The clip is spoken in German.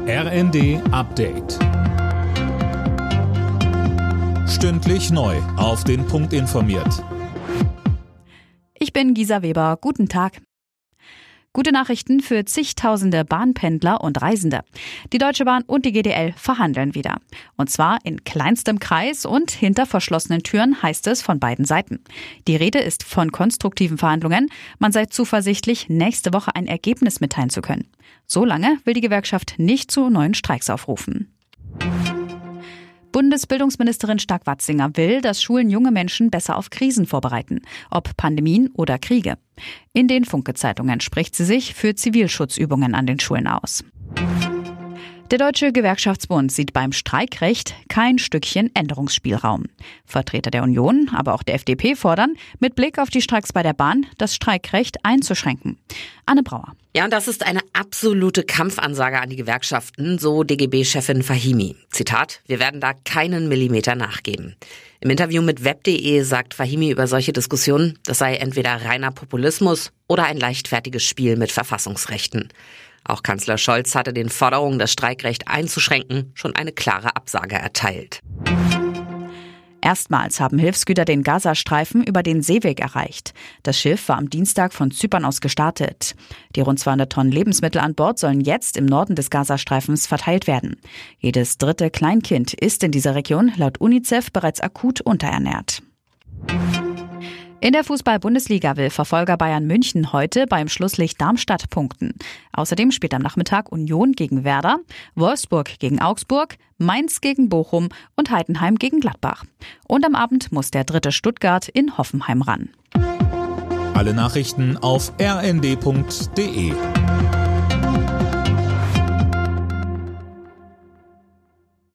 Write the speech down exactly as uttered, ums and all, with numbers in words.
R N D Update. Stündlich neu auf den Punkt informiert. Ich bin Gisa Weber. Guten Tag. Gute Nachrichten für zigtausende Bahnpendler und Reisende. Die Deutsche Bahn und die G D L verhandeln wieder. Und zwar in kleinstem Kreis und hinter verschlossenen Türen, heißt es von beiden Seiten. Die Rede ist von konstruktiven Verhandlungen. Man sei zuversichtlich, nächste Woche ein Ergebnis mitteilen zu können. So lange will die Gewerkschaft nicht zu neuen Streiks aufrufen. Bundesbildungsministerin Stark-Watzinger will, dass Schulen junge Menschen besser auf Krisen vorbereiten, ob Pandemien oder Kriege. In den Funke-Zeitungen spricht sie sich für Zivilschutzübungen an den Schulen aus. Der Deutsche Gewerkschaftsbund sieht beim Streikrecht kein Stückchen Änderungsspielraum. Vertreter der Union, aber auch der F D P fordern, mit Blick auf die Streiks bei der Bahn, das Streikrecht einzuschränken. Anne Brauer. Ja, und das ist eine absolute Kampfansage an die Gewerkschaften, so D G B-Chefin Fahimi. Zitat, wir werden da keinen Millimeter nachgeben. Im Interview mit web punkt de sagt Fahimi über solche Diskussionen, das sei entweder reiner Populismus oder ein leichtfertiges Spiel mit Verfassungsrechten. Auch Kanzler Scholz hatte den Forderungen, das Streikrecht einzuschränken, schon eine klare Absage erteilt. Erstmals haben Hilfsgüter den Gazastreifen über den Seeweg erreicht. Das Schiff war am Dienstag von Zypern aus gestartet. Die rund zweihundert Tonnen Lebensmittel an Bord sollen jetzt im Norden des Gazastreifens verteilt werden. Jedes dritte Kleinkind ist in dieser Region laut UNICEF bereits akut unterernährt. In der Fußball-Bundesliga will Verfolger Bayern München heute beim Schlusslicht Darmstadt punkten. Außerdem spielt am Nachmittag Union gegen Werder, Wolfsburg gegen Augsburg, Mainz gegen Bochum und Heidenheim gegen Gladbach. Und am Abend muss der dritte Stuttgart in Hoffenheim ran. Alle Nachrichten auf r n d punkt d e.